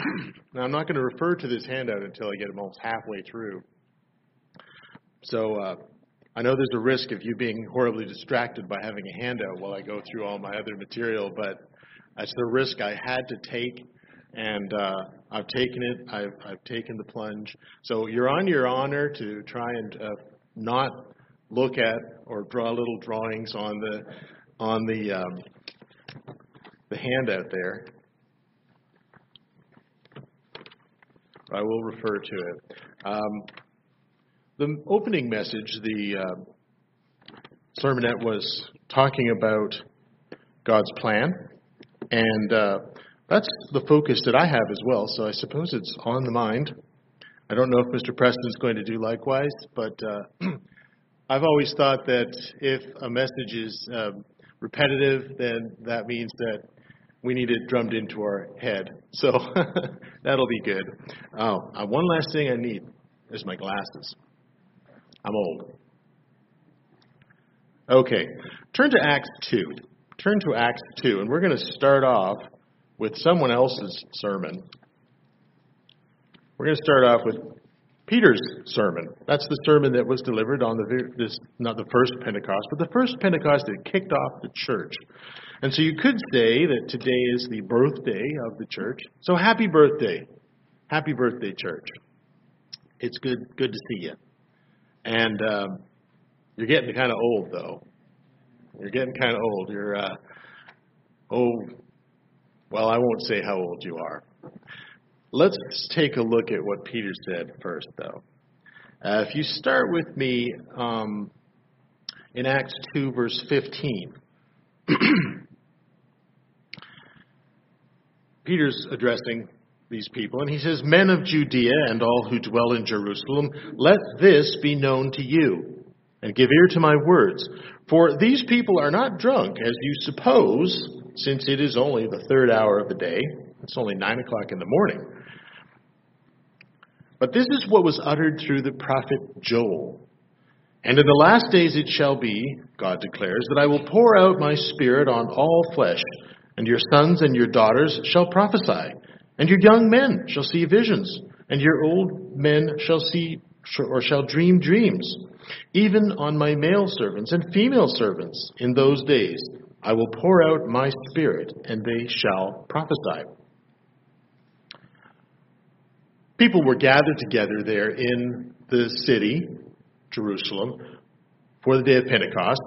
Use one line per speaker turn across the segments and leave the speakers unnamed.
Now, I'm not going to refer to this handout until I get almost halfway through. So I know there's a risk of you being horribly distracted by having a handout while I go through all my other material, but that's the risk I had to take, and I've taken it. I've taken the plunge. So you're on your honor to try and not look at or draw little drawings on the handout there. I will refer to it. The opening message, the sermonette was talking about God's plan, and that's the focus that I have as well, so I suppose it's on the mind. I don't know if Mr. Preston's going to do likewise, but I've always thought that if a message is repetitive, then that means that we need it drummed into our head. So that'll be good. One last thing I need is my glasses. I'm old. Okay, turn to Acts 2. Turn to Acts 2, and we're going to start off with someone else's sermon. We're going to start off with Peter's sermon. That's the sermon that was delivered on not the first Pentecost, but the first Pentecost that kicked off the church. And so you could say that today is the birthday of the church. So happy birthday. Happy birthday, church. It's good to see you. And you're getting kind of old, though. You're getting kind of old. You're, well, I won't say how old you are. Let's take a look at what Peter said first, though. If you start with me in Acts 2, verse 15, Peter's addressing these people, and he says, "Men of Judea and all who dwell in Jerusalem, let this be known to you, and give ear to my words. For these people are not drunk, as you suppose, since it is only the third hour of the day." It's only 9 o'clock in the morning. "But this is what was uttered through the prophet Joel. And in the last days it shall be, God declares, that I will pour out my spirit on all flesh, and your sons and your daughters shall prophesy, and your young men shall see visions, and your old men shall dream dreams. Even on my male servants and female servants in those days I will pour out my spirit, and they shall prophesy." People were gathered together there in the city, Jerusalem, for the day of Pentecost.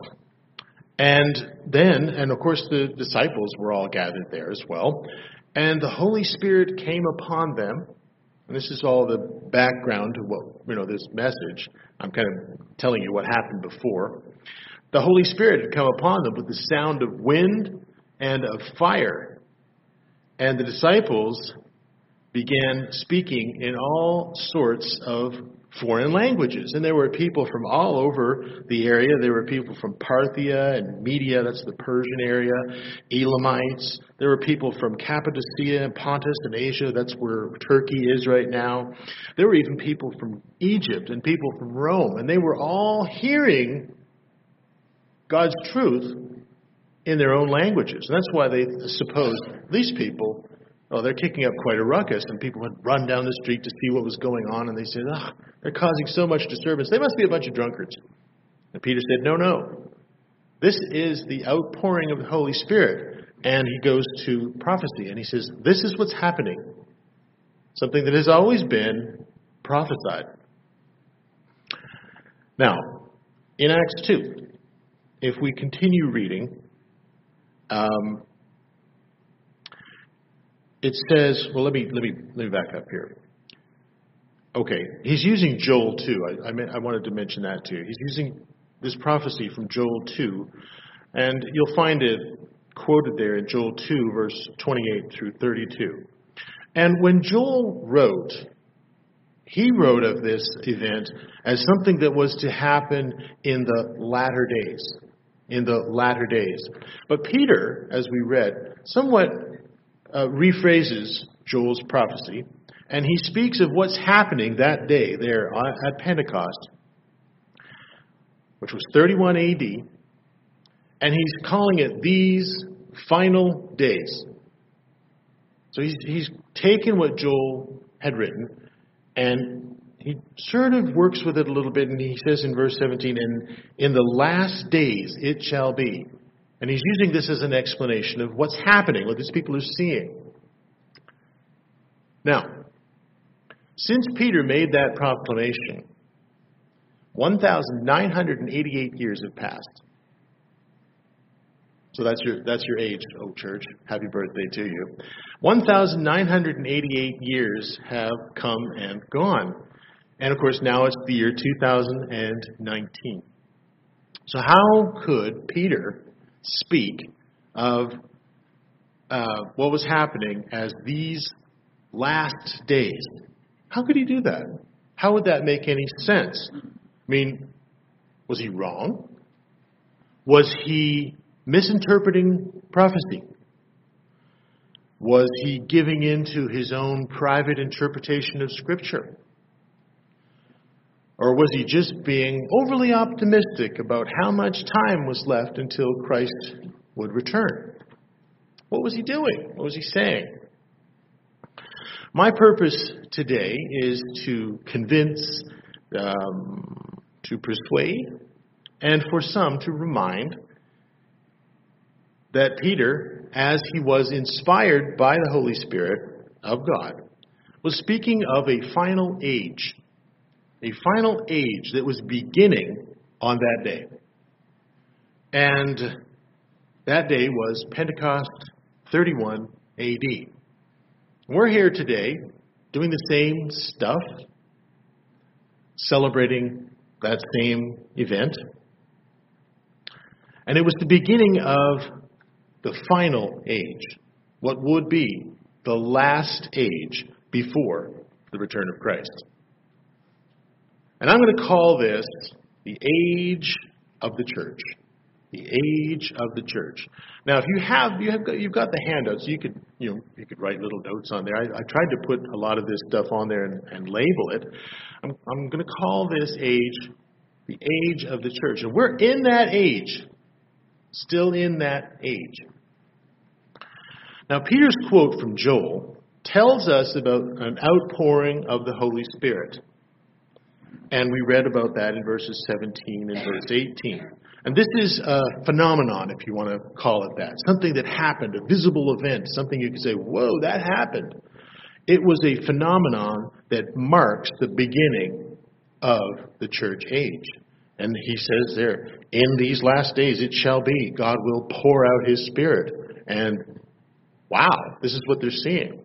And of course, the disciples were all gathered there as well. And the Holy Spirit came upon them. And this is all the background to what, this message. I'm kind of telling you what happened before. The Holy Spirit had come upon them with the sound of wind and of fire. And the disciples began speaking in all sorts of foreign languages. And there were people from all over the area. There were people from Parthia and Media, that's the Persian area, Elamites. There were people from Cappadocia and Pontus and Asia, that's where Turkey is right now. There were even people from Egypt and people from Rome. And they were all hearing God's truth in their own languages. And that's why they supposed these people, they're kicking up quite a ruckus, and people had run down the street to see what was going on, and they said, they're causing so much disturbance. They must be a bunch of drunkards. And Peter said, no. This is the outpouring of the Holy Spirit. And he goes to prophecy, and he says, this is what's happening. Something that has always been prophesied. Now, in Acts 2, if we continue reading, it says, well, let me back up here. Okay, he's using Joel 2. I wanted to mention that too. He's using this prophecy from Joel 2, and you'll find it quoted there in Joel 2, verse 28 through 32. And when Joel wrote, he wrote of this event as something that was to happen in the latter days. In the latter days. But Peter, as we read, somewhat rephrases Joel's prophecy, and he speaks of what's happening that day there at Pentecost, which was 31 AD, and he's calling it these final days. So he's taken what Joel had written, and he sort of works with it a little bit, and he says in verse 17, "And in the last days it shall be." And he's using this as an explanation of what's happening, what these people are seeing. Now, since Peter made that proclamation, 1,988 years have passed. So that's your age, oh church. Happy birthday to you. 1,988 years have come and gone. And of course, now it's the year 2019. So how could Peter speak of what was happening as these last days? How could he do that? How would that make any sense? I mean, was he wrong? Was he misinterpreting prophecy? Was he giving in to his own private interpretation of Scripture? Or was he just being overly optimistic about how much time was left until Christ would return? What was he doing? What was he saying? My purpose today is to convince, to persuade, and for some to remind that Peter, as he was inspired by the Holy Spirit of God, was speaking of a final age that was beginning on that day. And that day was Pentecost 31 AD. We're here today doing the same stuff, celebrating that same event. And it was the beginning of the final age, what would be the last age before the return of Christ. And I'm going to call this the age of the church. The age of the church. Now, if you've got the handouts, you could write little notes on there. I tried to put a lot of this stuff on there and label it. I'm going to call this age the age of the church, and we're in that age, still in that age. Now, Peter's quote from Joel tells us about an outpouring of the Holy Spirit. And we read about that in verses 17 and verse 18. And this is a phenomenon, if you want to call it that. Something that happened, a visible event, something you could say, whoa, that happened. It was a phenomenon that marks the beginning of the church age. And he says there, in these last days it shall be, God will pour out his Spirit. And wow, this is what they're seeing.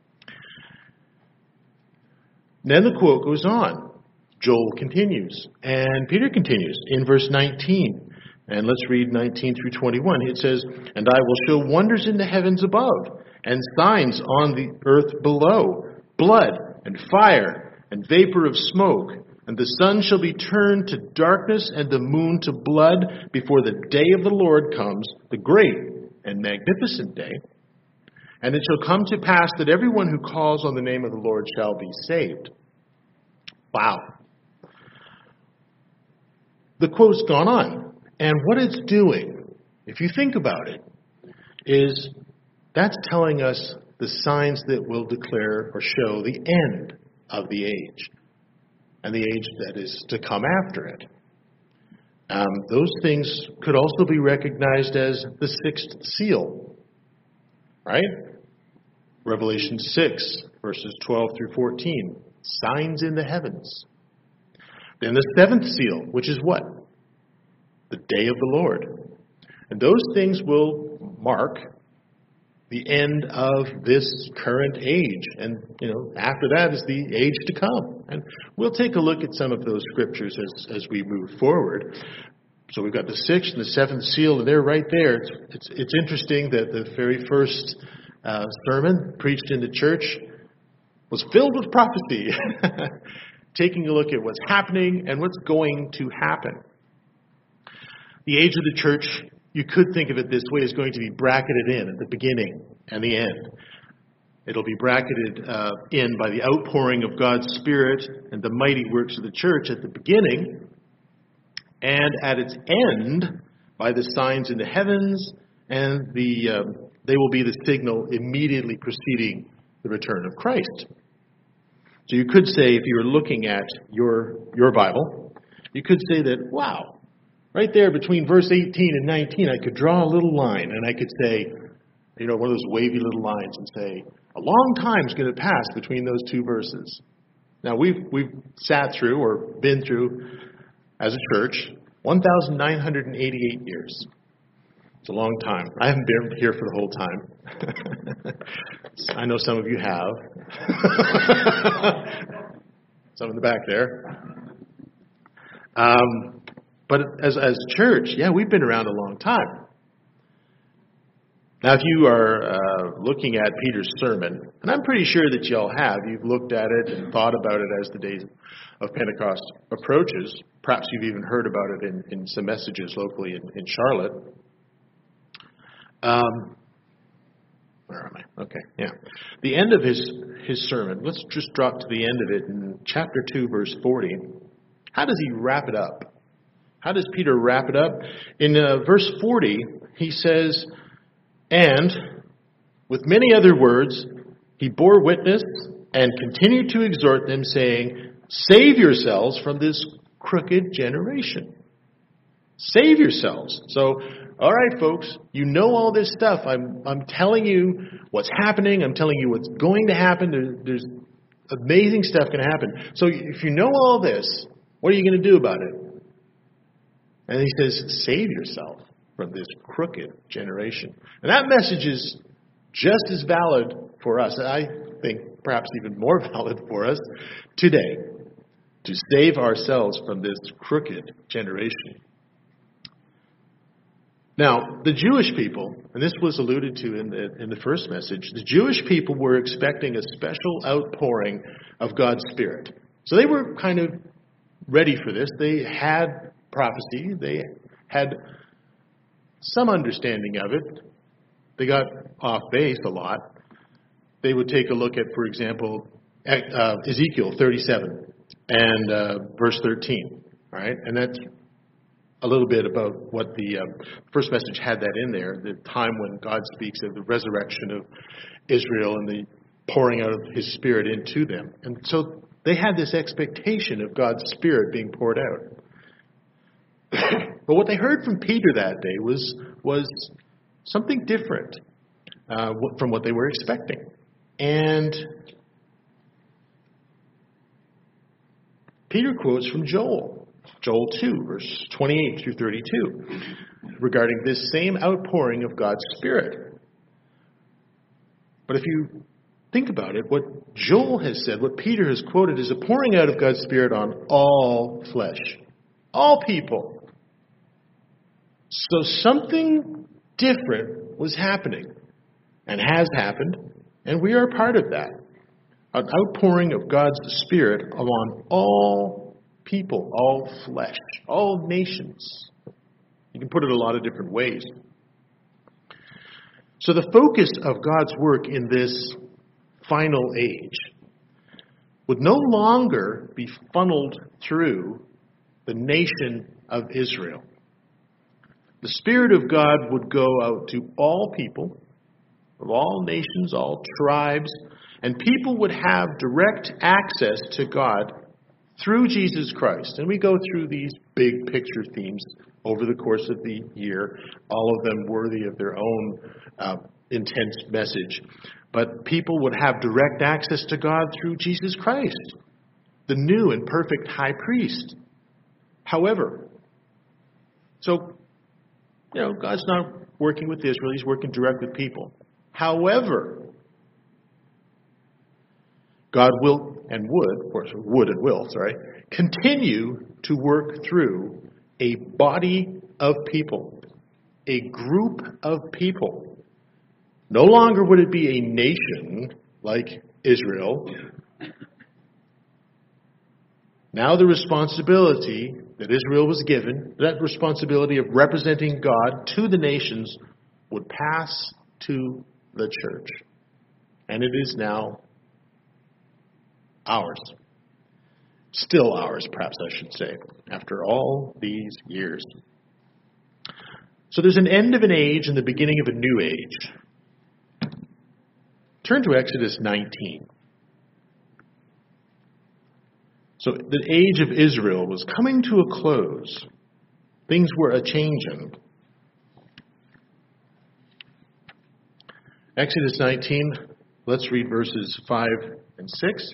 Then the quote goes on. Joel continues, and Peter continues in verse 19. And let's read 19 through 21. It says, "And I will show wonders in the heavens above, and signs on the earth below, blood and fire and vapor of smoke. And the sun shall be turned to darkness and the moon to blood before the day of the Lord comes, the great and magnificent day. And it shall come to pass that everyone who calls on the name of the Lord shall be saved." Wow. The quote's gone on. And what it's doing, if you think about it, is that's telling us the signs that will declare or show the end of the age and the age that is to come after it. Those things could also be recognized as the sixth seal, right? Revelation 6, verses 12 through 14, signs in the heavens. Then the seventh seal, which is what? The day of the Lord. And those things will mark the end of this current age. And, after that is the age to come. And we'll take a look at some of those scriptures as we move forward. So we've got the sixth and the seventh seal, and they're right there. It's interesting that the very first sermon preached in the church was filled with prophecy. Taking a look at what's happening and what's going to happen. The age of the church, you could think of it this way, is going to be bracketed in at the beginning and the end. It'll be bracketed in by the outpouring of God's Spirit and the mighty works of the church at the beginning, and at its end by the signs in the heavens, and they will be the signal immediately preceding the return of Christ. So you could say, if you were looking at your Bible, you could say that, wow, right there between verse 18 and 19, I could draw a little line, and I could say, one of those wavy little lines, and say, a long time's going to pass between those two verses. Now, we've sat through, or been through, as a church, 1,988 years. It's a long time. I haven't been here for the whole time. I know some of you have. Some in the back there. But as a church, yeah, we've been around a long time. Now, if you are looking at Peter's sermon, and I'm pretty sure that you all have, you've looked at it and thought about it as the days of Pentecost approaches. Perhaps you've even heard about it in some messages locally in Charlotte. Where am I? Okay, yeah. The end of his sermon, let's just drop to the end of it in chapter 2, verse 40. How does he wrap it up? How does Peter wrap it up? In verse 40, he says, and with many other words, he bore witness and continued to exhort them, saying, save yourselves from this crooked generation. Save yourselves. So, all right, folks, you know all this stuff. I'm telling you what's happening. I'm telling you what's going to happen. There's amazing stuff going to happen. So if you know all this, what are you going to do about it? And he says, save yourself from this crooked generation. And that message is just as valid for us. I think perhaps even more valid for us today. To save ourselves from this crooked generation. Now, the Jewish people, and this was alluded to in the first message, the Jewish people were expecting a special outpouring of God's Spirit. So they were kind of ready for this. They had prophecy. They had some understanding of it. They got off base a lot. They would take a look at, for example, Ezekiel 37 and verse 13. Right? And that's a little bit about what the first message had that in there, the time when God speaks of the resurrection of Israel and the pouring out of his Spirit into them. And so they had this expectation of God's Spirit being poured out. But what they heard from Peter that day was something different from what they were expecting. And Peter quotes from Joel 2, verse 28 through 32, regarding this same outpouring of God's Spirit. But if you think about it, what Joel has said, what Peter has quoted, is a pouring out of God's Spirit on all flesh, all people. So something different was happening and has happened, and we are part of that. An outpouring of God's Spirit on all people, all flesh, all nations. You can put it a lot of different ways. So the focus of God's work in this final age would no longer be funneled through the nation of Israel. The Spirit of God would go out to all people, of all nations, all tribes, and people would have direct access to God through Jesus Christ. And we go through these big picture themes over the course of the year, all of them worthy of their own intense message. But people would have direct access to God through Jesus Christ, the new and perfect high priest. However, God's not working with Israel, he's working direct with people. However, God will and will continue to work through a body of people, a group of people. No longer would it be a nation like Israel. Now the responsibility that Israel was given, that responsibility of representing God to the nations, would pass to the church. And it is now ours. Still ours, perhaps I should say, after all these years. So there's an end of an age and the beginning of a new age. Turn to Exodus 19. So the age of Israel was coming to a close. Things were a-changing. Exodus 19, let's read verses 5 and 6.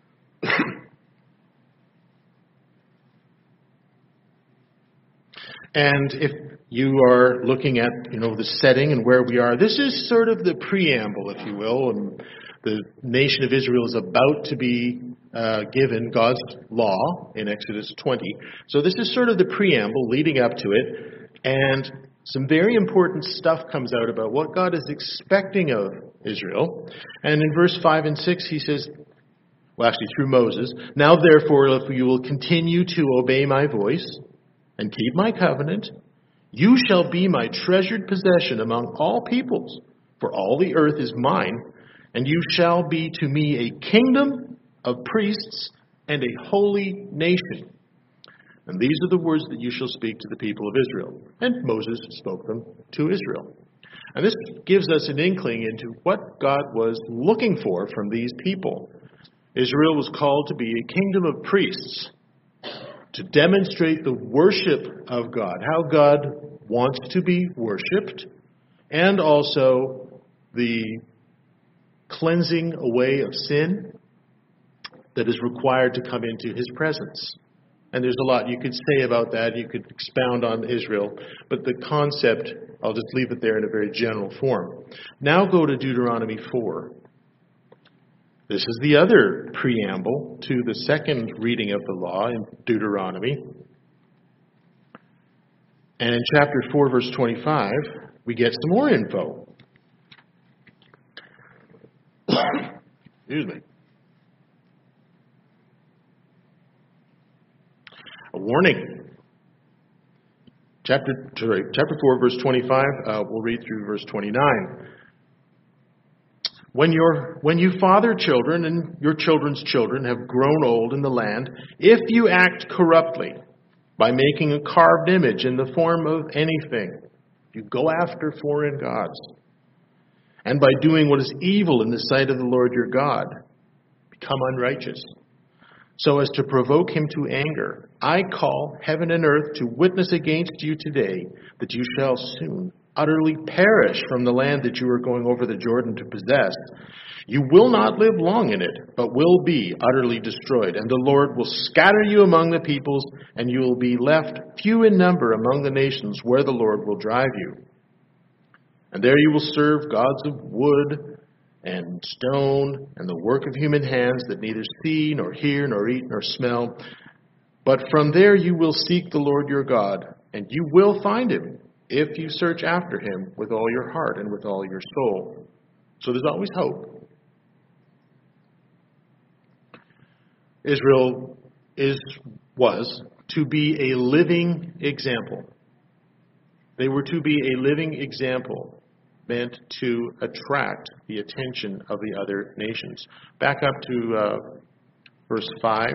And if you are looking at, the setting and where we are, this is sort of the preamble, if you will. And the nation of Israel is about to be given God's law in Exodus 20. So this is sort of the preamble leading up to it. And some very important stuff comes out about what God is expecting of Israel. And in verse 5 and 6, he says, through Moses, "Now therefore, if you will continue to obey my voice and keep my covenant, you shall be my treasured possession among all peoples, for all the earth is mine, and you shall be to me a kingdom of priests and a holy nation. And these are the words that you shall speak to the people of Israel." And Moses spoke them to Israel. And this gives us an inkling into what God was looking for from these people. Israel was called to be a kingdom of priests, to demonstrate the worship of God, how God wants to be worshipped, and also the cleansing away of sin that is required to come into his presence. And there's a lot you could say about that. You could expound on Israel. But the concept, I'll just leave it there in a very general form. Now go to Deuteronomy 4. This is the other preamble to the second reading of the law in Deuteronomy. And in chapter 4, verse 25, we get some more info. Excuse me. A warning. Chapter 4, verse 25, we'll read through verse 29. When you father children and your children's children have grown old in the land, if you act corruptly by making a carved image in the form of anything, you go after foreign gods, and by doing what is evil in the sight of the Lord your God, become unrighteous, so as to provoke him to anger, I call heaven and earth to witness against you today that you shall soon utterly perish from the land that you are going over the Jordan to possess. You will not live long in it, but will be utterly destroyed. And the Lord will scatter you among the peoples, and you will be left few in number among the nations where the Lord will drive you. And there you will serve gods of wood and stone and the work of human hands that neither see nor hear nor eat nor smell. But from there you will seek the Lord your God, and you will find him, if you search after him with all your heart and with all your soul. So there's always hope. Israel was to be a living example. They were to be a living example, meant to attract the attention of the other nations. Back up to verse 5.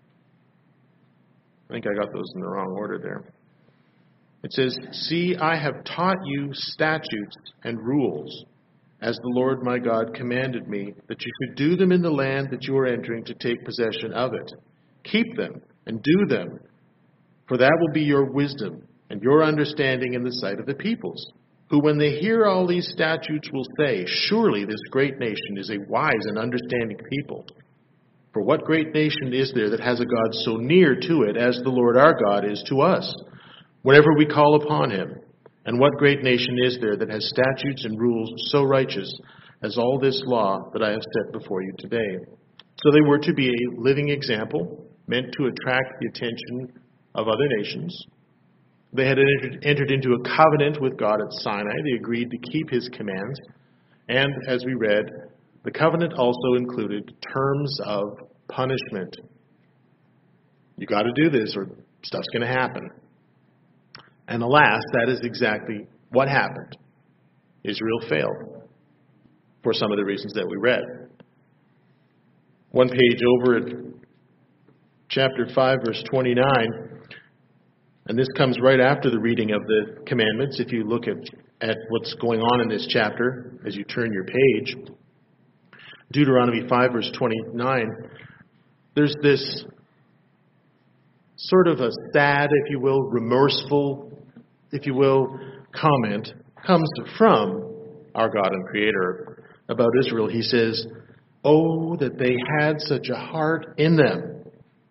I think I got those in the wrong order there. It says, "See, I have taught you statutes and rules, as the Lord my God commanded me, that you should do them in the land that you are entering to take possession of it. Keep them and do them, for that will be your wisdom and your understanding in the sight of the peoples, who when they hear all these statutes will say, surely this great nation is a wise and understanding people. For what great nation is there that has a God so near to it as the Lord our God is to us, whenever we call upon him? And what great nation is there that has statutes and rules so righteous as all this law that I have set before you today?" So they were to be a living example, meant to attract the attention of other nations. They had entered into a covenant with God at Sinai. They agreed to keep his commands. And as we read, the covenant also included terms of punishment. You got to do this or stuff's going to happen. And alas, that is exactly what happened. Israel failed for some of the reasons that we read. One page over at chapter 5, verse 29, and this comes right after the reading of the commandments. If you look at what's going on in this chapter as you turn your page, Deuteronomy 5, verse 29, there's this sort of a sad, if you will, remorseful, if you will, comment comes from our God and Creator about Israel. He says, "Oh, that they had such a heart in them.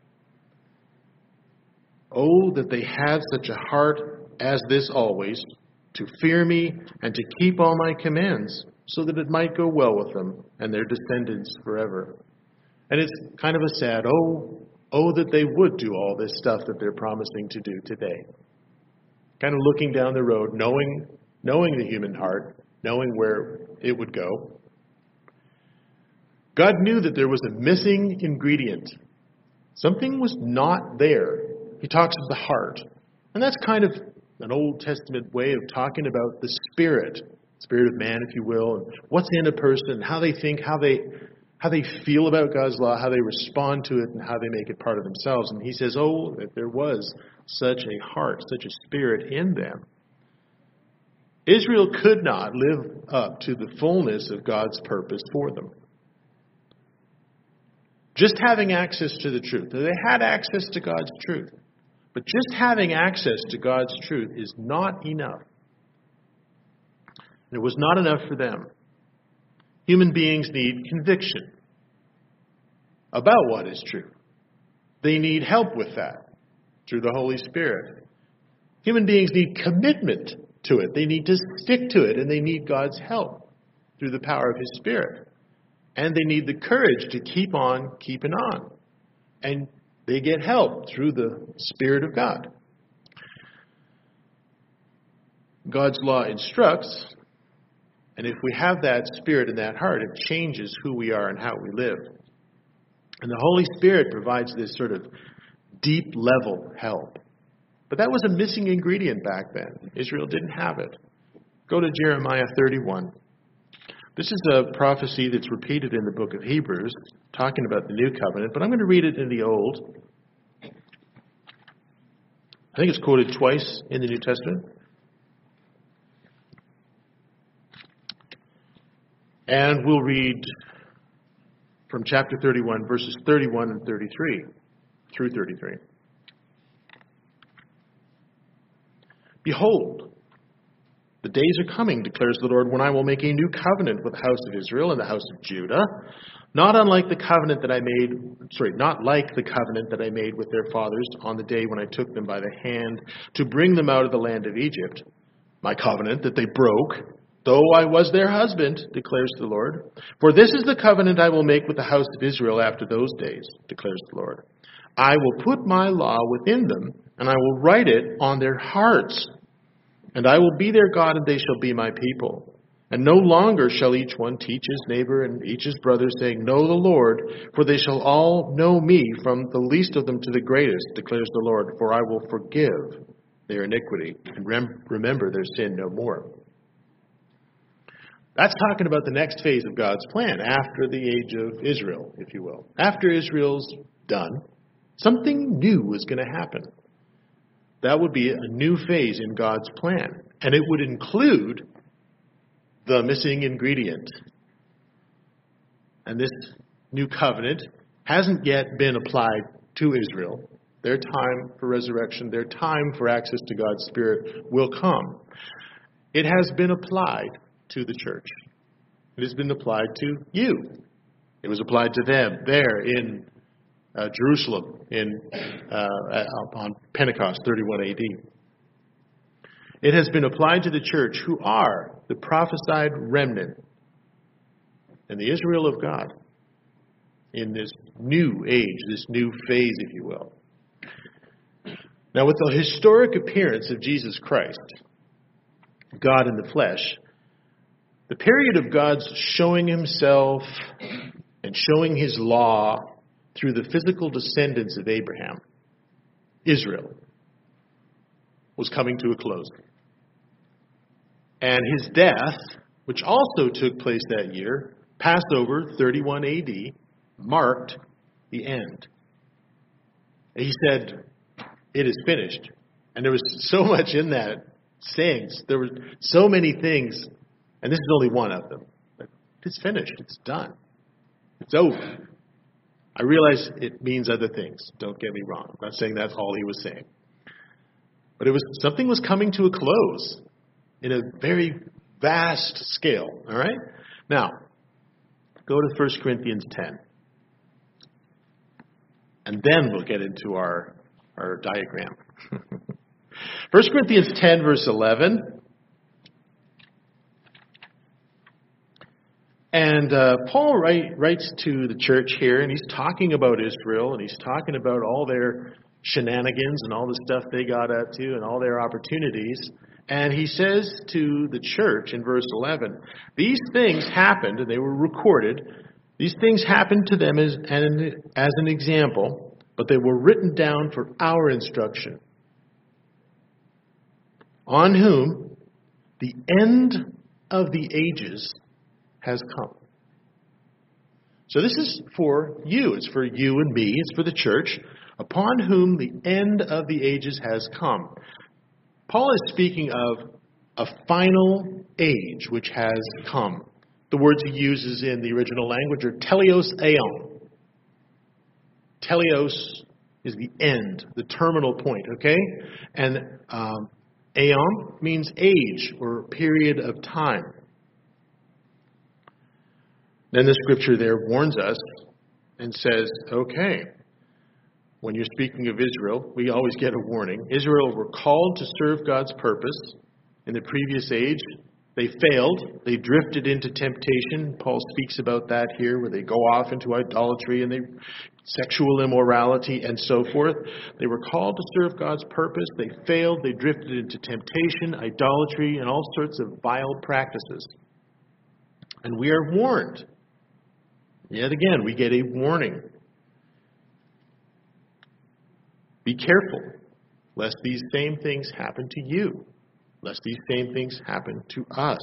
Oh, that they had such a heart as this always, to fear me and to keep all my commands, so that it might go well with them and their descendants forever." And it's kind of a sad, oh, that they would do all this stuff that they're promising to do today. Kind of looking down the road, knowing the human heart, knowing where it would go. God knew that there was a missing ingredient. Something was not there. He talks of the heart. And that's kind of an Old Testament way of talking about the spirit of man, if you will, and what's in a person, how they think, how they feel about God's law, how they respond to it, and how they make it part of themselves. And he says, oh, that there was such a heart, such a spirit in them. Israel could not live up to the fullness of God's purpose for them. Just having access to the truth. They had access to God's truth. But just having access to God's truth is not enough. It was not enough for them. Human beings need conviction about what is true. They need help with that through the Holy Spirit. Human beings need commitment to it. They need to stick to it, and they need God's help through the power of His Spirit. And they need the courage to keep on keeping on. And they get help through the Spirit of God. God's law instructs, and if we have that spirit in that heart, it changes who we are and how we live. And the Holy Spirit provides this sort of deep level help. But that was a missing ingredient back then. Israel didn't have it. Go to Jeremiah 31. This is a prophecy that's repeated in the book of Hebrews, talking about the new covenant, but I'm going to read it in the Old. I think it's quoted twice in the New Testament. And we'll read from chapter 31, verses 31 and 33 through 33. "Behold, the days are coming, declares the Lord, when I will make a new covenant with the house of Israel and the house of Judah, not like the covenant that I made with their fathers on the day when I took them by the hand to bring them out of the land of Egypt, my covenant that they broke, though I was their husband, declares the Lord. For this is the covenant I will make with the house of Israel after those days, declares the Lord. I will put my law within them, and I will write it on their hearts. And I will be their God, and they shall be my people. And no longer shall each one teach his neighbor and each his brother, saying, Know the Lord, for they shall all know me, from the least of them to the greatest, declares the Lord. For I will forgive their iniquity, and remember their sin no more." That's talking about the next phase of God's plan, after the age of Israel, if you will. After Israel's done, something new is going to happen. That would be a new phase in God's plan. And it would include the missing ingredient. And this new covenant hasn't yet been applied to Israel. Their time for resurrection, their time for access to God's Spirit will come. It has been applied to the church. It has been applied to you. It was applied to them there in Jerusalem on Pentecost 31 AD. It has been applied to the church, who are the prophesied remnant and the Israel of God in this new age, this new phase, if you will. Now, with the historic appearance of Jesus Christ, God in the flesh, the period of God's showing Himself and showing His law through the physical descendants of Abraham, Israel, was coming to a close. And His death, which also took place that year, Passover 31 AD, marked the end. And He said, "It is finished." And there was so much in that saying. There were so many things, and this is only one of them. It's finished. It's done. It's over. I realize it means other things. Don't get me wrong. I'm not saying that's all he was saying. But something was coming to a close in a very vast scale. All right? Now, go to 1 Corinthians 10. And then we'll get into our diagram. 1 Corinthians 10, verse 11. And Paul writes to the church here, and he's talking about Israel, and he's talking about all their shenanigans and all the stuff they got up to and all their opportunities. And he says to the church in verse 11, these things happened, and they were recorded. These things happened to them as an example, but they were written down for our instruction, on whom the end of the ages has come. So this is for you. It's for you and me. It's for the church, upon whom the end of the ages has come. Paul is speaking of a final age which has come. The words he uses in the original language are teleos aeon. Teleos is the end, the terminal point, okay? And aeon means age or period of time. Then the scripture there warns us and says, okay, when you're speaking of Israel, we always get a warning. Israel were called to serve God's purpose in the previous age. They failed. They drifted into temptation. Paul speaks about that here, where they go off into idolatry and sexual immorality and so forth. They were called to serve God's purpose. They failed. They drifted into temptation, idolatry, and all sorts of vile practices. And we are warned. Yet again, we get a warning. Be careful, lest these same things happen to you, lest these same things happen to us.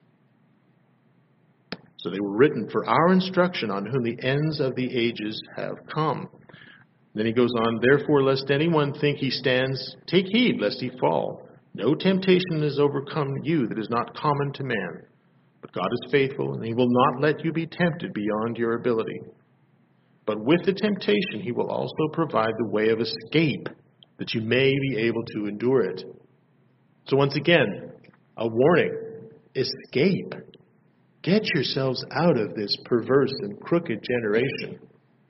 So they were written for our instruction, on whom the ends of the ages have come. Then he goes on, therefore, lest anyone think he stands, take heed lest he fall. No temptation has overcome you that is not common to man. But God is faithful, and he will not let you be tempted beyond your ability. But with the temptation, he will also provide the way of escape, that you may be able to endure it. So once again, a warning. Escape. Get yourselves out of this perverse and crooked generation.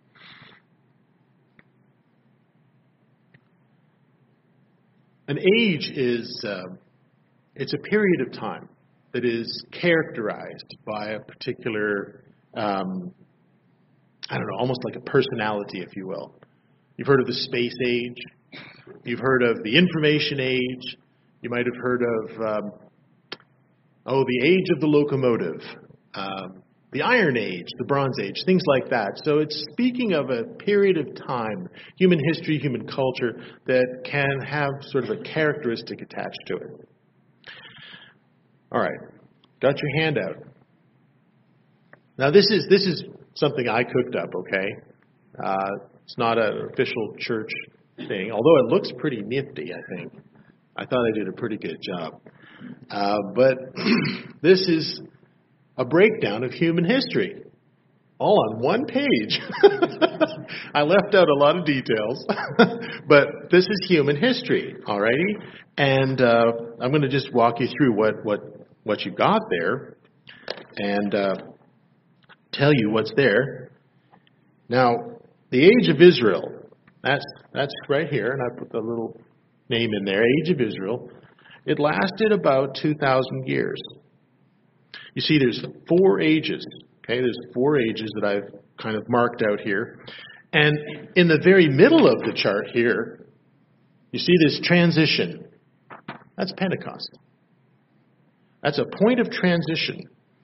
An age is it's a period of time that is characterized by a particular, almost like a personality, if you will. You've heard of the space age. You've heard of the information age. You might have heard of, the age of the locomotive, the Iron Age, the Bronze Age, things like that. So it's speaking of a period of time, human history, human culture, that can have sort of a characteristic attached to it. All right, got your handout. Now this is something I cooked up, okay? It's not an official church thing, although it looks pretty nifty, I think. I thought I did a pretty good job. But this is a breakdown of human history, all on one page. I left out a lot of details, but this is human history, all righty? And I'm going to just walk you through what you got there and tell you what's there. Now, the age of Israel, that's right here, and I put the little name in there, age of Israel. It lasted about 2,000 years. You see, there's 4 ages. Okay, there's 4 ages that I've kind of marked out here. And in the very middle of the chart here, you see this transition. That's Pentecost. That's a point of transition.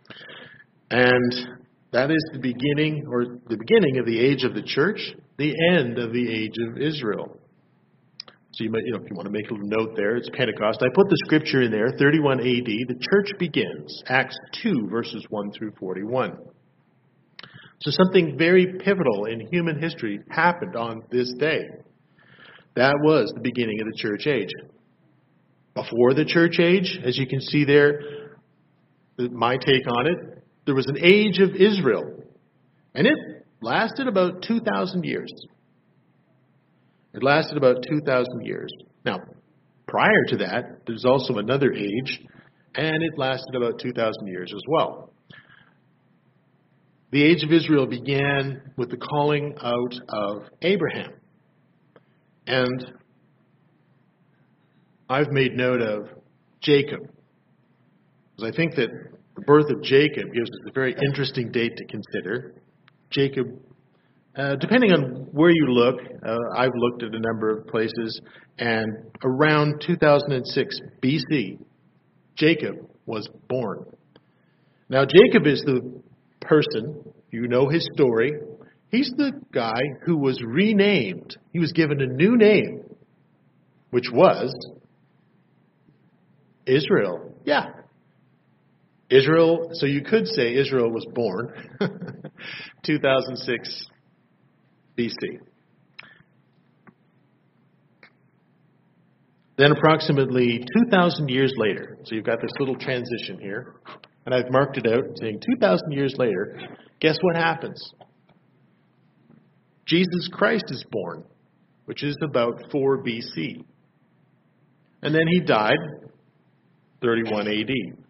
And that is the beginning of the age of the church, the end of the age of Israel. So you might, if you want to make a little note there, it's Pentecost. I put the scripture in there, 31 AD. The church begins, Acts 2, verses 1 through 41. So something very pivotal in human history happened on this day. That was the beginning of the church age. Before the church age, as you can see there, my take on it, there was an age of Israel. And it lasted about 2,000 years. It lasted about 2,000 years. Now, prior to that, there's also another age, and it lasted about 2,000 years as well. The age of Israel began with the calling out of Abraham. And I've made note of Jacob, because I think that the birth of Jacob gives us a very interesting date to consider. Jacob, depending on where you look, I've looked at a number of places, and around 2006 BC, Jacob was born. Now, Jacob is the person, you know his story. He's the guy who was renamed. He was given a new name, which was Israel. Yeah. Israel, so you could say Israel was born 2006 BC. Then approximately 2,000 years later, so you've got this little transition here, and I've marked it out saying 2,000 years later, guess what happens? Jesus Christ is born, which is about 4 BC. And then he died 31 AD.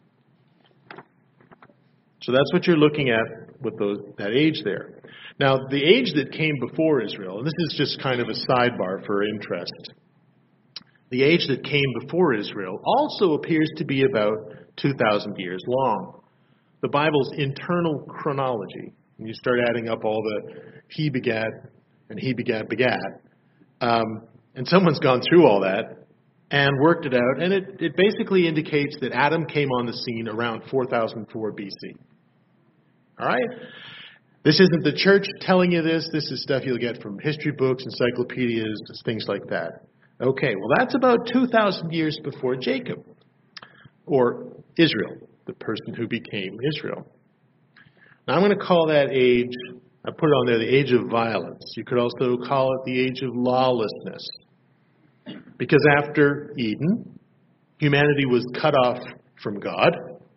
So that's what you're looking at with that age there. Now, the age that came before Israel, and this is just kind of a sidebar for interest, the age that came before Israel also appears to be about 2,000 years long. The Bible's internal chronology, when you start adding up all the he begat and he begat, and someone's gone through all that and worked it out, and it basically indicates that Adam came on the scene around 4004 BC. All right? This isn't the church telling you this. This is stuff you'll get from history books, encyclopedias, things like that. Okay, well, that's about 2,000 years before Jacob, or Israel, the person who became Israel. Now, I'm going to call that age, I put it on there, the age of violence. You could also call it the age of lawlessness. Because after Eden, humanity was cut off from God.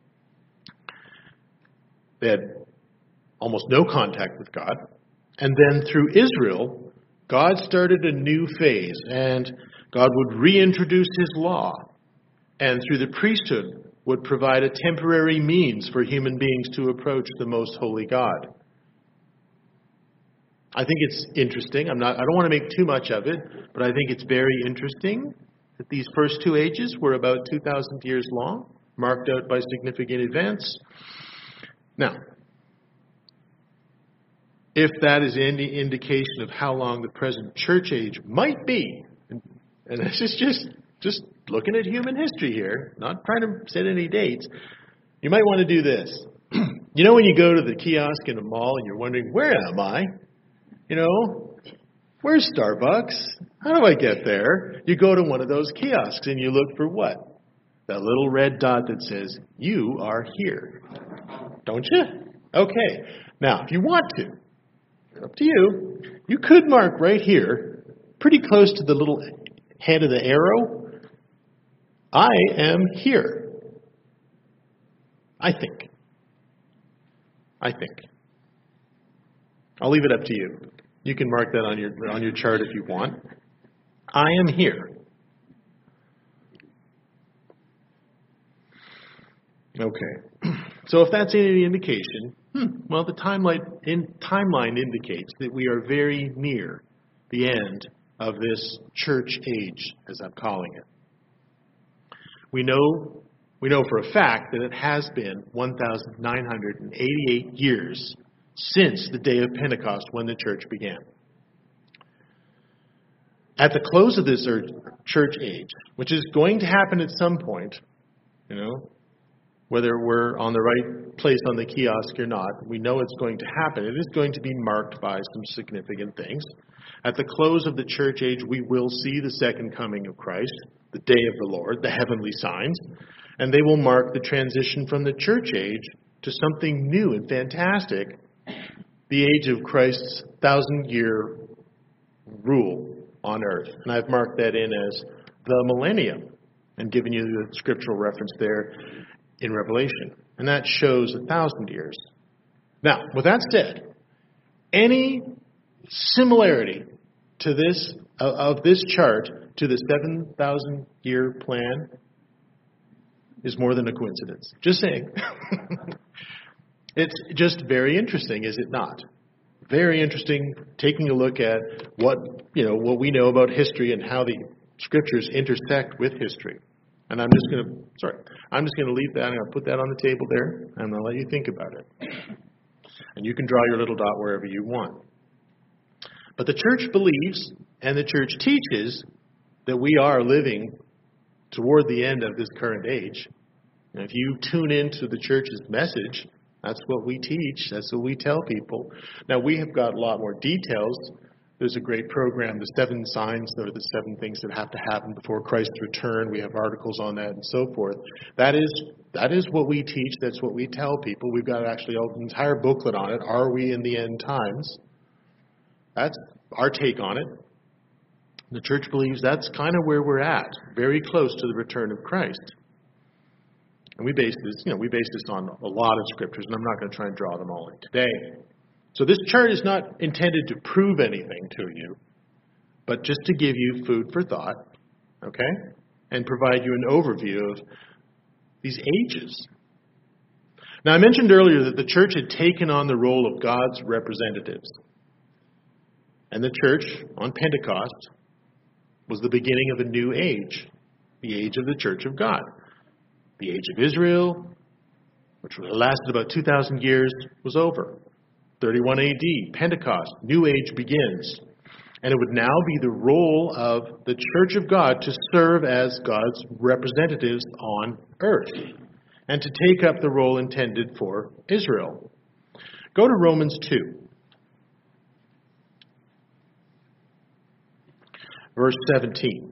They had almost no contact with God. And then through Israel, God started a new phase, and God would reintroduce his law, and through the priesthood would provide a temporary means for human beings to approach the most holy God. I think it's interesting. I don't want to make too much of it, but I think it's very interesting that these first two ages were about 2,000 years long, marked out by significant events. Now, if that is any indication of how long the present church age might be, and this is just looking at human history here, not trying to set any dates, you might want to do this. You know when you go to the kiosk in a mall and you're wondering, where am I? You know, where's Starbucks? How do I get there? You go to one of those kiosks and you look for what? That little red dot that says, you are here. Don't you? Okay. Now, if you want to, up to you, you could mark right here, pretty close to the little head of the arrow, I am here. I think. I'll leave it up to you. You can mark that on your chart if you want. I am here. Okay. So if that's any indication, well, the timeline indicates that we are very near the end of this church age, as I'm calling it. We know for a fact that it has been 1,988 years since the day of Pentecost when the church began. At the close of this church age, which is going to happen at some point, whether we're on the right place on the kiosk or not, we know it's going to happen. It is going to be marked by some significant things. At the close of the church age, we will see the second coming of Christ, the day of the Lord, the heavenly signs, and they will mark the transition from the church age to something new and fantastic, the age of Christ's 1,000-year rule on earth. And I've marked that in as the millennium and given you the scriptural reference there in Revelation. And that shows 1,000 years. Now, with that said, any similarity to this of this chart to the 7,000-year plan is more than a coincidence. Just saying. It's just very interesting, is it not? Very interesting taking a look at what we know about history and how the scriptures intersect with history. And I'm just going to leave that. I'm going to put that on the table there, and I'm going to let you think about it. And you can draw your little dot wherever you want. But the church believes and the church teaches that we are living toward the end of this current age. And if you tune into the church's message, that's what we teach. That's what we tell people. Now, we have got a lot more details. There's a great program, the 7 signs, or the 7 things that have to happen before Christ's return. We have articles on that and so forth. That is what we teach. That's what we tell people. We've got actually an entire booklet on it. Are we in the end times? That's our take on it. The church believes that's kind of where we're at, very close to the return of Christ. And we base this on a lot of scriptures, and I'm not going to try and draw them all in today. So this chart is not intended to prove anything to you, but just to give you food for thought, okay? And provide you an overview of these ages. Now, I mentioned earlier that the church had taken on the role of God's representatives. And the church, on Pentecost, was the beginning of a new age, the age of the church of God. The age of Israel, which lasted about 2,000 years, was over. 31 AD, Pentecost, new age begins. And it would now be the role of the church of God to serve as God's representatives on earth and to take up the role intended for Israel. Go to Romans 2. Verse 17.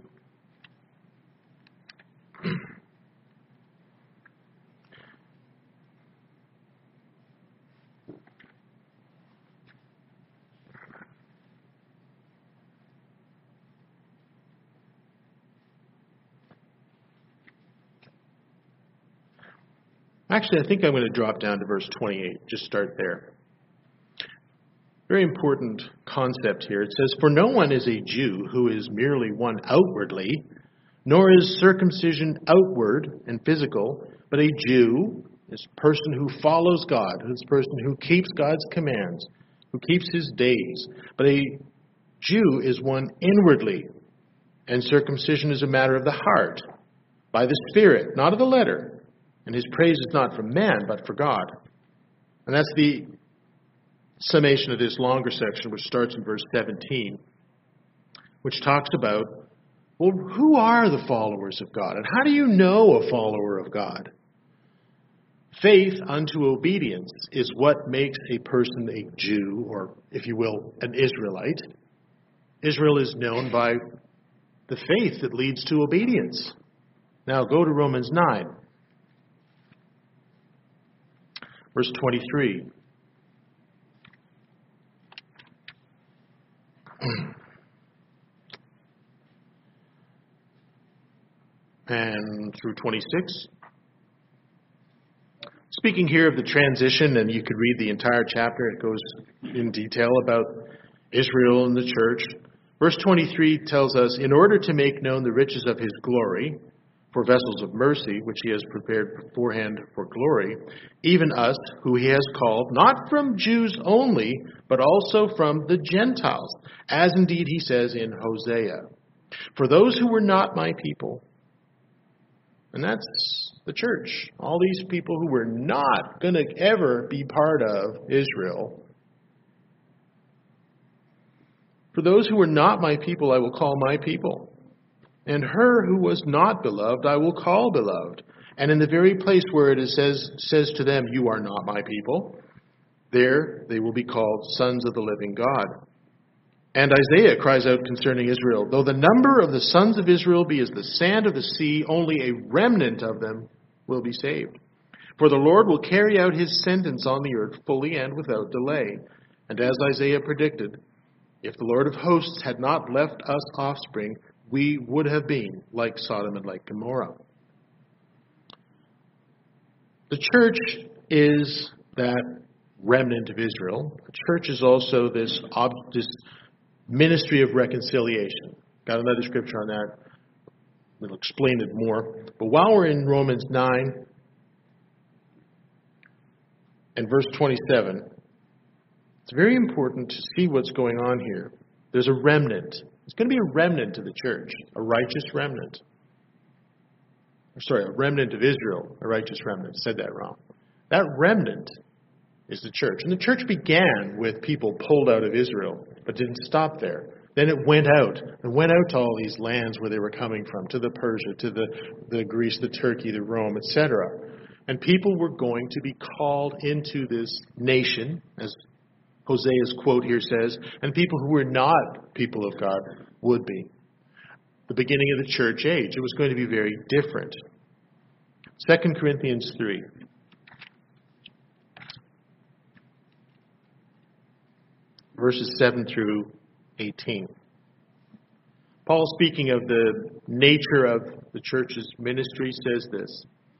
Actually, I think I'm going to drop down to verse 28. Just start there. Very important concept here. It says, "For no one is a Jew who is merely one outwardly, nor is circumcision outward and physical, but a Jew is a person who follows God, who's a person who keeps God's commands, who keeps his days. But a Jew is one inwardly, and circumcision is a matter of the heart, by the Spirit, not of the letter. And his praise is not from man, but for God." And that's the summation of this longer section, which starts in verse 17, which talks about, well, who are the followers of God? And how do you know a follower of God? Faith unto obedience is what makes a person a Jew, or, if you will, an Israelite. Israel is known by the faith that leads to obedience. Now go to Romans 9. Verse 23. And through 26. Speaking here of the transition, and you could read the entire chapter. It goes in detail about Israel and the church. Verse 23 tells us, "In order to make known the riches of his glory, for vessels of mercy, which he has prepared beforehand for glory, even us, who he has called, not from Jews only, but also from the Gentiles, as indeed he says in Hosea, for those who were not my people." And that's the church. All these people who were not going to ever be part of Israel. "For those who were not my people, I will call my people. And her who was not beloved, I will call beloved. And in the very place where it says to them, you are not my people, there they will be called sons of the living God. And Isaiah cries out concerning Israel, though the number of the sons of Israel be as the sand of the sea, only a remnant of them will be saved. For the Lord will carry out his sentence on the earth fully and without delay. And as Isaiah predicted, if the Lord of hosts had not left us offspring, we would have been like Sodom and like Gomorrah. The church is that remnant of Israel. The church is also this ministry of reconciliation. Got another scripture on that. It'll explain it more. But while we're in Romans 9 and verse 27, it's very important to see what's going on here. There's a remnant. There's going to be a remnant of the church, a righteous remnant. A remnant of Israel, a righteous remnant. I said that wrong. That remnant is the church. And the church began with people pulled out of Israel, but didn't stop there. Then it went out. It went out to all these lands where they were coming from, to the Persia, to the Greece, the Turkey, the Rome, etc. And people were going to be called into this nation, as Hosea's quote here says, and people who were not people of God would be. The beginning of the church age. It was going to be very different. 2 Corinthians 3. Verses 7 through 18. Paul, speaking of the nature of the church's ministry, says this.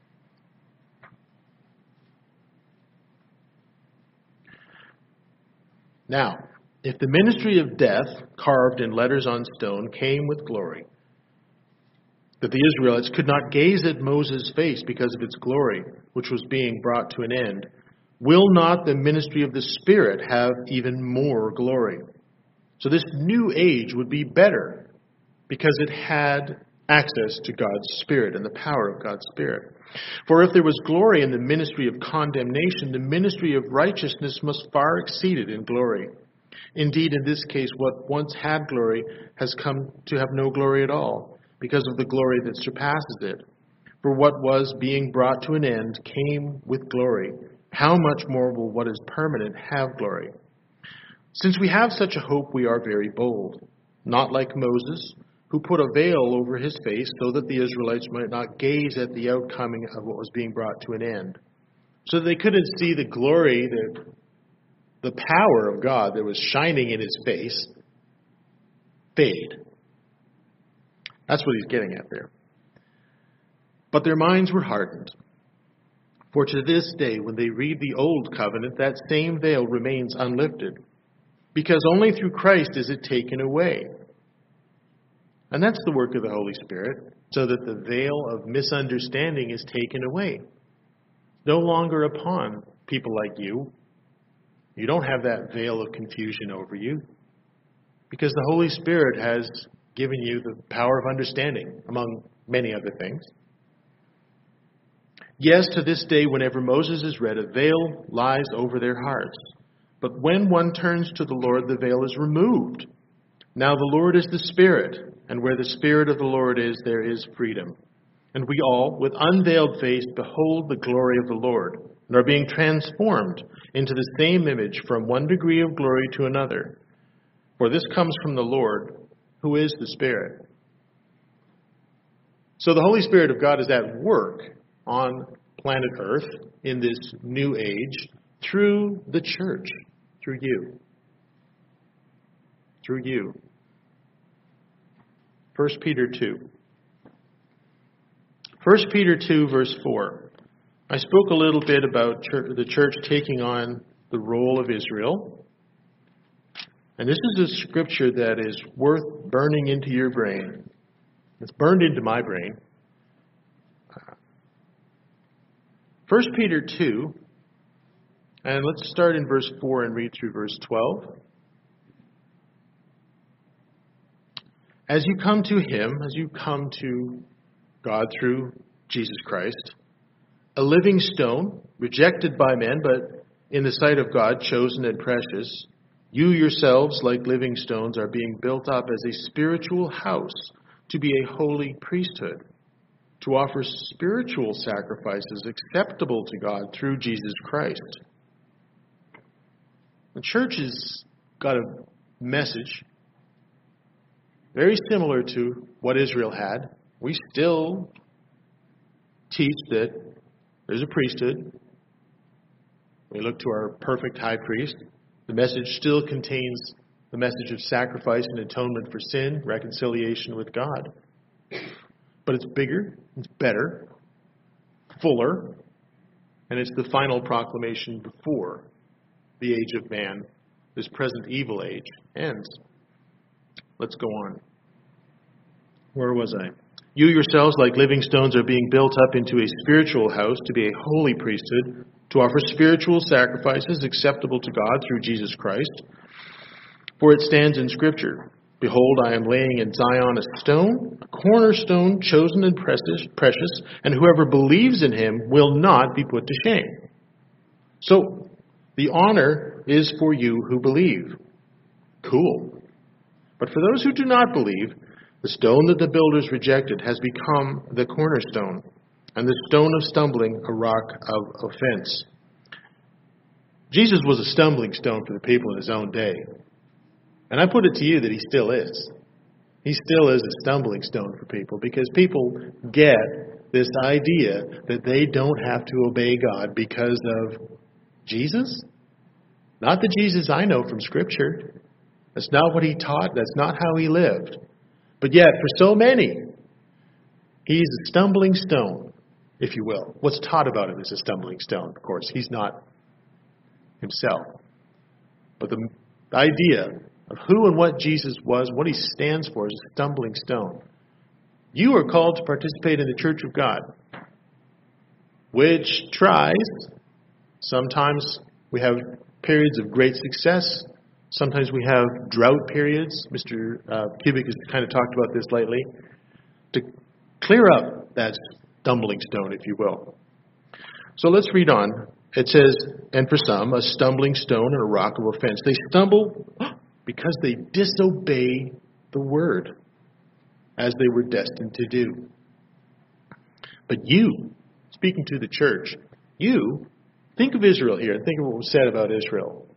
Now, if the ministry of death, carved in letters on stone, came with glory, that the Israelites could not gaze at Moses' face because of its glory, which was being brought to an end, will not the ministry of the Spirit have even more glory? So this new age would be better because it had access to God's Spirit and the power of God's Spirit. For if there was glory in the ministry of condemnation, the ministry of righteousness must far exceed it in glory. Indeed, in this case, what once had glory has come to have no glory at all, because of the glory that surpasses it. For what was being brought to an end came with glory. How much more will what is permanent have glory? Since we have such a hope, we are very bold, not like Moses, who put a veil over his face so that the Israelites might not gaze at the outcoming of what was being brought to an end. So they couldn't see the glory, the power of God that was shining in his face fade. That's what he's getting at there. But their minds were hardened. For to this day, when they read the Old Covenant, that same veil remains unlifted, because only through Christ is it taken away. And that's the work of the Holy Spirit, so that the veil of misunderstanding is taken away. No longer upon people like you. You don't have that veil of confusion over you, because the Holy Spirit has given you the power of understanding, among many other things. Yes, to this day, whenever Moses is read, a veil lies over their hearts. But when one turns to the Lord, the veil is removed. Now the Lord is the Spirit, and where the Spirit of the Lord is, there is freedom. And we all, with unveiled face, behold the glory of the Lord, and are being transformed into the same image from one degree of glory to another. For this comes from the Lord, who is the Spirit. So the Holy Spirit of God is at work on planet Earth in this new age through the church, through you. Through you. 1 Peter 2. 1 Peter 2, verse 4. I spoke a little bit about the church taking on the role of Israel. And this is a scripture that is worth burning into your brain. It's burned into my brain. 1 Peter 2, and let's start in verse 4 and read through verse 12. As you come to Him, as you come to God through Jesus Christ, a living stone, rejected by men, but in the sight of God, chosen and precious, you yourselves, like living stones, are being built up as a spiritual house to be a holy priesthood, to offer spiritual sacrifices acceptable to God through Jesus Christ. The church has got a message very similar to what Israel had. We still teach that there's a priesthood. We look to our perfect high priest. The message still contains the message of sacrifice and atonement for sin, reconciliation with God. But it's bigger, it's better, fuller, and it's the final proclamation before the age of man, this present evil age, ends. Let's go on. Where was I? You yourselves, like living stones, are being built up into a spiritual house to be a holy priesthood, to offer spiritual sacrifices acceptable to God through Jesus Christ. For it stands in Scripture, Behold, I am laying in Zion a stone, a cornerstone, chosen and precious, and whoever believes in him will not be put to shame. So, the honor is for you who believe. Cool. But for those who do not believe, the stone that the builders rejected has become the cornerstone, and the stone of stumbling a rock of offense. Jesus was a stumbling stone for the people in his own day. And I put it to you that he still is. He still is a stumbling stone for people because people get this idea that they don't have to obey God because of Jesus. Not the Jesus I know from Scripture. That's not what he taught. That's not how he lived. But yet, for so many, he's a stumbling stone, if you will. What's taught about him is a stumbling stone, of course. He's not himself. But the idea of who and what Jesus was, what he stands for, is a stumbling stone. You are called to participate in the church of God, which tries. Sometimes we have periods of great success. Sometimes we have drought periods. Mr. Kubik has kind of talked about this lately. To clear up that stumbling stone, if you will. So let's read on. It says, and for some, a stumbling stone and a rock of offense. They stumble because they disobey the word, as they were destined to do. But you, speaking to the church, you, think of Israel here, and think of what was said about Israel.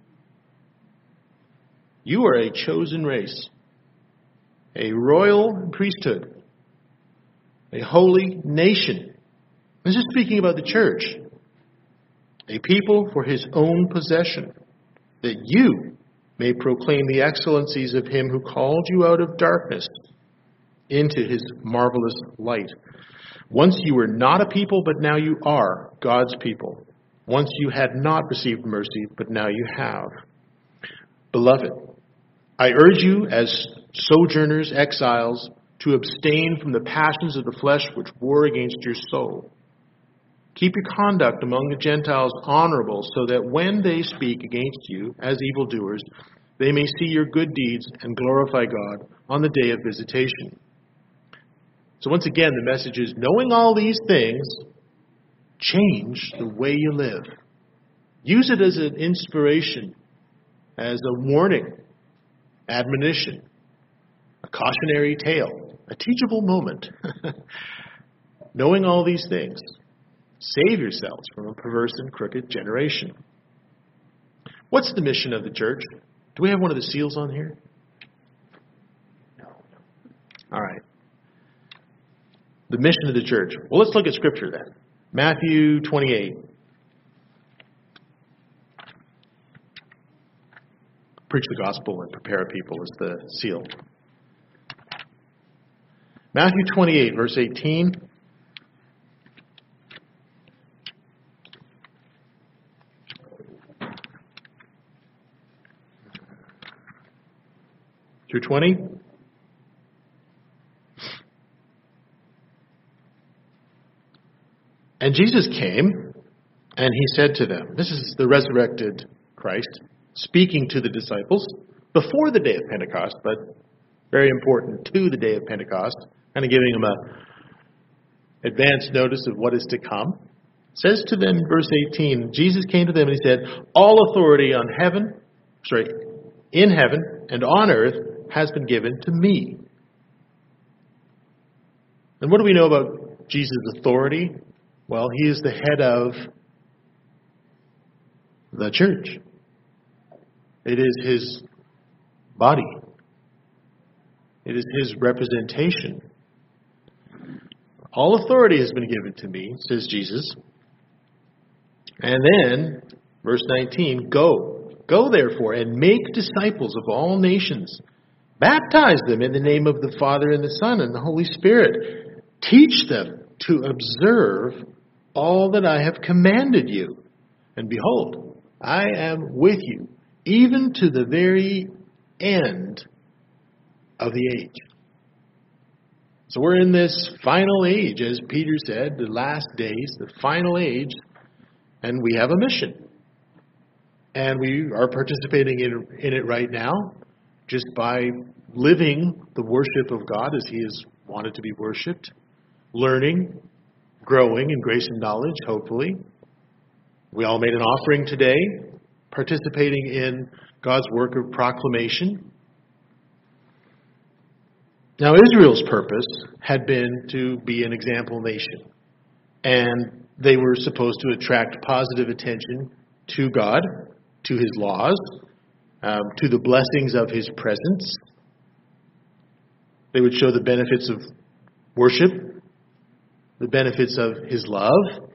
You are a chosen race, a royal priesthood, a holy nation. This is speaking about the church. A people for his own possession, that you may proclaim the excellencies of him who called you out of darkness into his marvelous light. Once you were not a people, but now you are God's people. Once you had not received mercy, but now you have. Beloved, I urge you as sojourners, exiles, to abstain from the passions of the flesh which war against your soul. Keep your conduct among the Gentiles honorable, so that when they speak against you as evildoers, they may see your good deeds and glorify God on the day of visitation. So once again, the message is, knowing all these things, change the way you live. Use it as an inspiration, as a warning, admonition, a cautionary tale, a teachable moment. Knowing all these things, save yourselves from a perverse and crooked generation. What's the mission of the church? Do we have one of the seals on here? No. All right. The mission of the church. Well, let's look at Scripture then. Matthew 28. Preach the gospel and prepare people is the seal. Matthew 28, verse 18. Through 20. And Jesus came, and he said to them, this is the resurrected Christ, speaking to the disciples before the day of Pentecost, but very important to the day of Pentecost, kind of giving them a advance notice of what is to come. It says to them, verse 18, Jesus came to them and he said, all authority in heaven and on earth has been given to me. And what do we know about Jesus' authority? Well, he is the head of the church. It is his body. It is his representation. All authority has been given to me, says Jesus. And then, verse 19, go. Go therefore and make disciples of all nations. Baptize them in the name of the Father and the Son and the Holy Spirit. Teach them to observe all that I have commanded you. And behold, I am with you, even to the very end of the age. So we're in this final age, as Peter said, the last days, the final age, and we have a mission. And we are participating in it right now just by living the worship of God as He is wanted to be worshipped, learning, growing in grace and knowledge, hopefully. We all made an offering today, participating in God's work of proclamation. Now, Israel's purpose had been to be an example nation, and they were supposed to attract positive attention to God, to His laws, to the blessings of His presence. They would show the benefits of worship, the benefits of His love,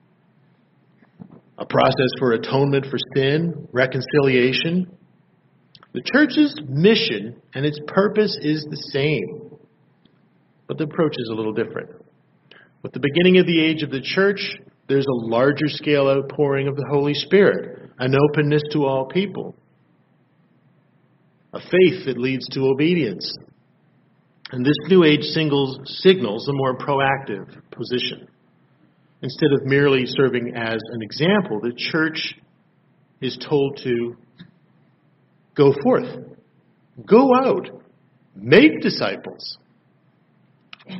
a process for atonement for sin, reconciliation. The church's mission and its purpose is the same, but the approach is a little different. With the beginning of the age of the church, there's a larger scale outpouring of the Holy Spirit, an openness to all people, a faith that leads to obedience. And this new age signals a more proactive position. Instead of merely serving as an example, the church is told to go forth, go out, make disciples. The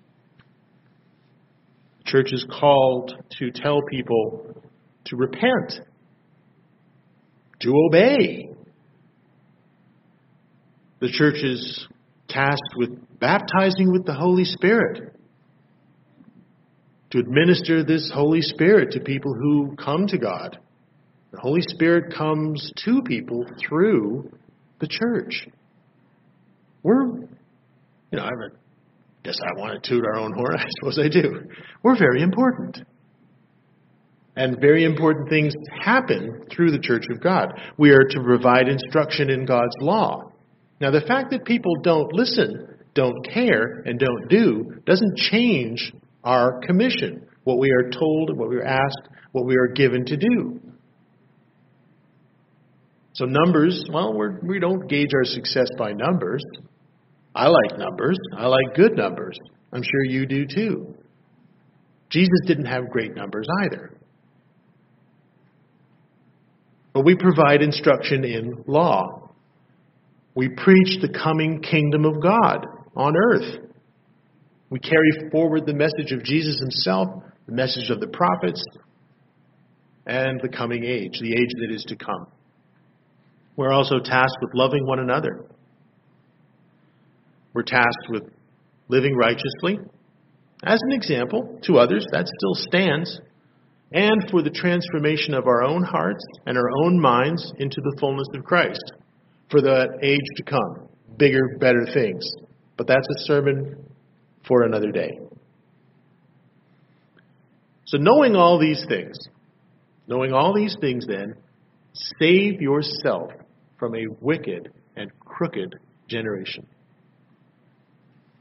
church is called to tell people to repent, to obey. The church is tasked with baptizing with the Holy Spirit, to administer this Holy Spirit to people who come to God. The Holy Spirit comes to people through the church. I guess I want to toot our own horn. I suppose I do. We're very important. And very important things happen through the church of God. We are to provide instruction in God's law. Now, the fact that people don't listen, don't care, and don't do doesn't change our commission, what we are told, what we are asked, what we are given to do. So numbers, we don't gauge our success by numbers. I like numbers. I like good numbers. I'm sure you do too. Jesus didn't have great numbers either. But we provide instruction in law. We preach the coming kingdom of God on earth. We carry forward the message of Jesus Himself, the message of the prophets, and the coming age, the age that is to come. We're also tasked with loving one another. We're tasked with living righteously, as an example to others, that still stands, and for the transformation of our own hearts and our own minds into the fullness of Christ, for that age to come, bigger, better things. But that's a sermon for another day. So knowing all these things then, save yourself from a wicked and crooked generation.